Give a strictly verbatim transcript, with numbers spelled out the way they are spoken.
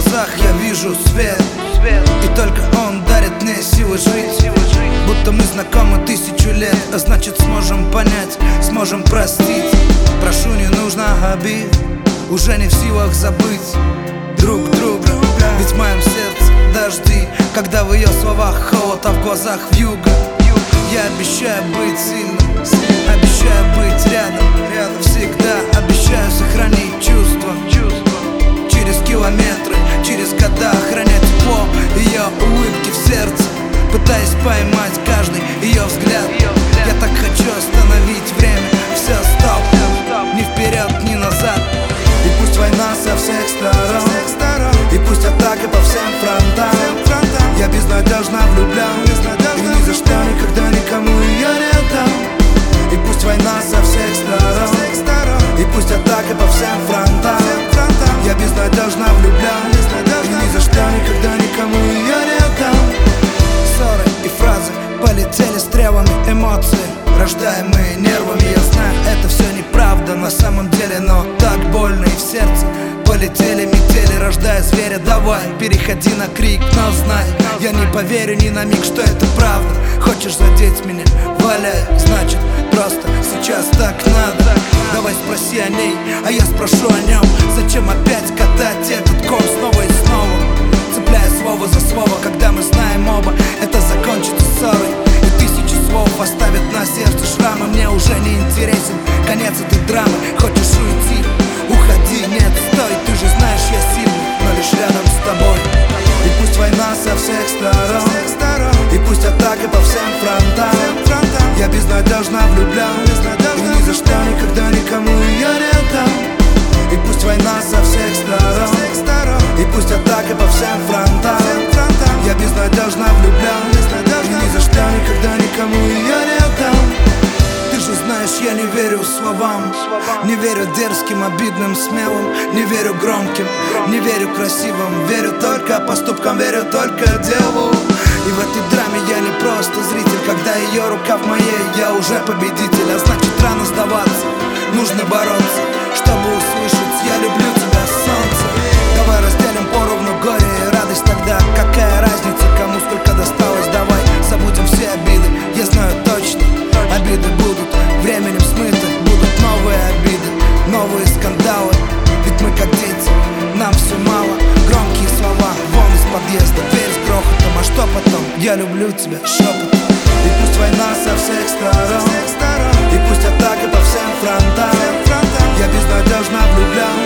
глазах я вижу свет, и только он дарит мне силы жить. Будто мы знакомы тысячу лет, а значит сможем понять, сможем простить. Прошу, не нужно обид, уже не в силах забыть друг друга. Ведь в моем сердце дожди, когда в ее словах холод, а в глазах вьюга. Я обещаю быть сильным, обещаю быть рядом, рядом всегда. Обещаю сохранить чувства через километры, через года, охранять тепло ее улыбки в сердце, пытаясь поймать каждый ее взгляд. Я так хочу остановить время, все стоп, ни вперед, ни назад. И пусть война со всех сторон, и пусть атака по всем фронтам. Я безнадежно влюблен, и ни за что никогда никому ее не отдам. И пусть война со всех сторон, и пусть атака по всем фронтам. Я безнадежно влюблен, и ни за что никогда никому ее не отдам. Ссоры и фразы полетели стрелами эмоций, рождаемые нервами. Я знаю, это все неправда на самом деле, но так больно и в сердце. Полетели метели, рождая зверя. Давай, переходи на крик, но знай, я не поверю ни на миг, что это правда. Хочешь задеть меня? Валяй, значит, просто сейчас так надо. Давай спроси о ней, а я спрошу о нем. Зачем опять катать этот ком снова и снова, цепляя слово за слово, когда мы знаем оба, это закончится ссорой. И тысячи слов оставят на сердце шрамы. Мне уже не интересен конец этой драмы. Хочешь уйти? Уходи, нет, стой. Ты же знаешь, я сильный, но лишь рядом с тобой. И пусть война со всех сторон, и пусть атака по всем фронтам. Я безнадежно влюблен, и ни за что никогда никому ее не отдам. И пусть война со всех сторон, и пусть атака по всем фронтам. Я безнадежно влюблен, и ни за что никогда никому ее не отдам. Ты же знаешь, я не верю словам, не верю дерзким, обидным, смелым, не верю громким, не верю красивым. Верю только поступкам, верю только делу. И в этой драме я не просто зритель. Когда ее рука в моей, я уже победитель. А значит, рано сдаваться, нужно бороться, чтобы услышать: я люблю тебя, солнце. Давай разделим поровну горе и радость. Тогда какая разница, кому сколько досталось? Давай забудем все обиды, я знаю точно, обиды будут временем смыты. Будут новые обиды, новые скандалы. Ведь мы как дети, нам все мало. Громкие слова, вон из подъезда, дверь с грохотом. А что потом? Я люблю тебя, шепотом. И пусть война со всех сторон, и пусть атака по всем фронтам. Я безнадежно влюблен,